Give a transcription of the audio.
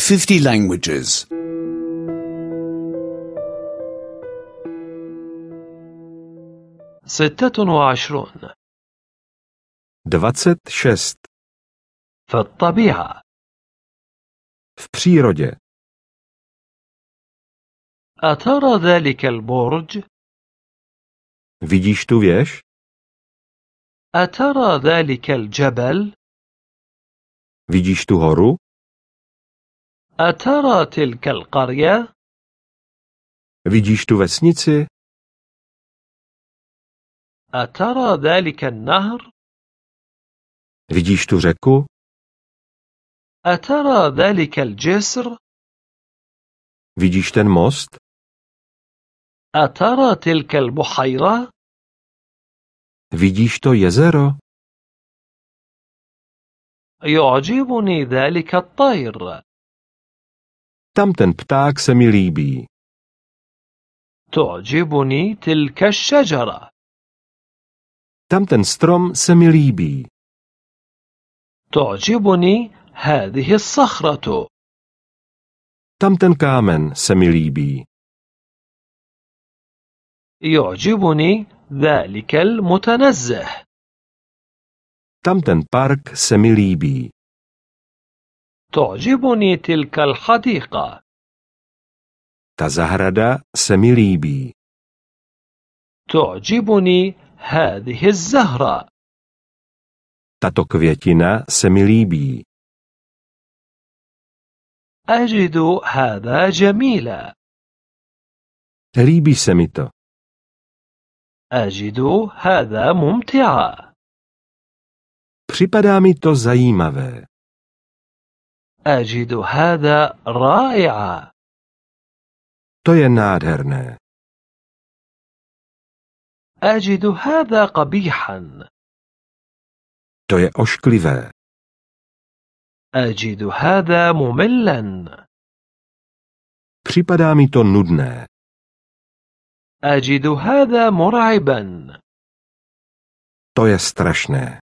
50 languages. 26. 26. في الطبيعة. V přírodě. أترى ذلك البرج؟ Vidíš tu věž? أترى ذلك الجبل؟ Vidíš tu horu? أترى تلك القرية؟ Vidíš tu vesnici? أترى ذلك النهر؟ Vidíš tu řeku? أترى ذلك الجسر؟ Vidíš ten most? أترى تلك البحيرة؟ Vidíš to jezero? يعجبني ذلك الطير. Tam ten pták se mi líbí. تعجبني تلك الشجرة. Tam ten strom se mi líbí. تعجبني هذه الصخرة. Tam ten kámen se mi líbí. يعجبني ذلك المتنزه. Tam ten park se mi líbí. تعجبني تلك الحديقة. Ta zahrada se mi líbí. تعجبني هذه الزهرة. Tato květina se mi líbí. أجد هذا جميلا. Líbí se mi to. أجد هذا ممتعا. Připadá mi to zajímavé. أجد هذا رائعا. To je nádherné. أجد هذا قبيحا. To je ošklivé. أجد هذا مملا. Připadá mi to nudné. أجد هذا مرعبا. To je strašné.